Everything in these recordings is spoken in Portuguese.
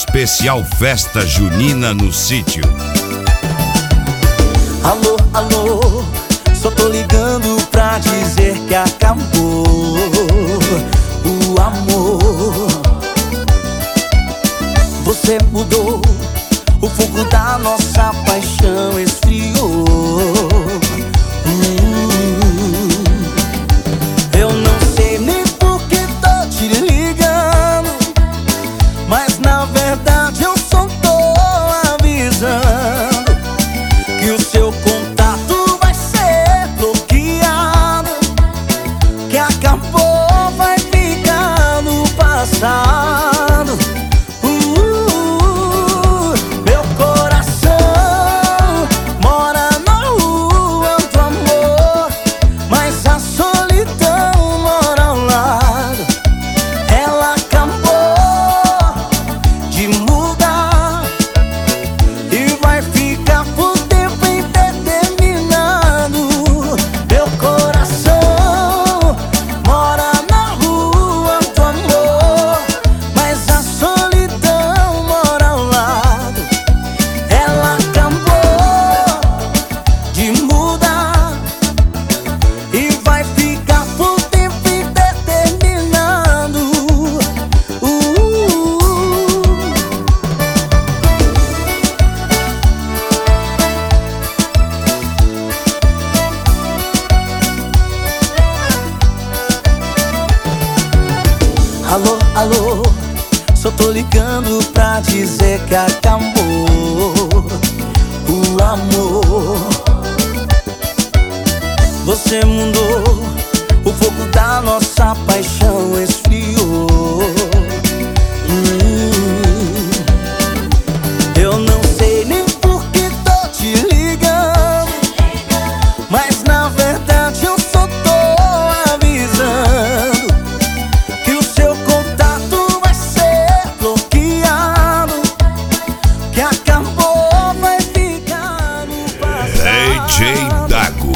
especial festa junina no sítio. Alô, alô, só tô ligando pra dizer que acabou o amor. Você mudou, o fogo da nossa paixão esfriou. Eu não sei nem por que tô te ligando, mas na verdade eu só tô avisando que o seu contato vai ser bloqueado, que acabou, vai ficar no passado. Meu coração mora na rua do amor, mas a solidão mora ao lado. Ela acabou de mudar e vai ficar por tempo indeterminado. Meu coração mora na rua do amor, mas a solidão mora ao lado. Ela acabou de mudar e vai ficar por tempo indeterminado. Alô, alô, só tô ligando pra dizer que acabou o amor. Você mudou, o fogo da nossa paixão esfriou. Eu não sei nem por que tô te ligando, mas na verdade eu só tô avisando que o seu contato vai ser bloqueado, que acabou, vai ficar no passado. DJ Dago.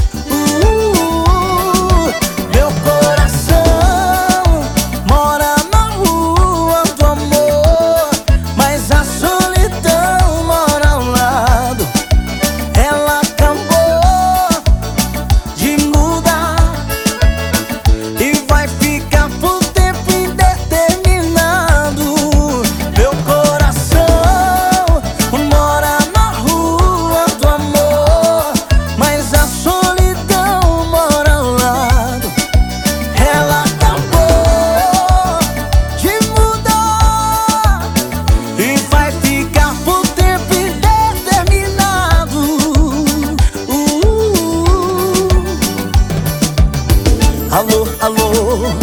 Meu coração mora na rua do amor, mas a solidão mora ao lado. Ela acabou de mudar e vai ficar por tempo indeterminado. Meu coração mora na rua do amor, mas a solidão mora ao lado. Ela acabou de mudar e vai ficar por tempo indeterminado. Alô, alô,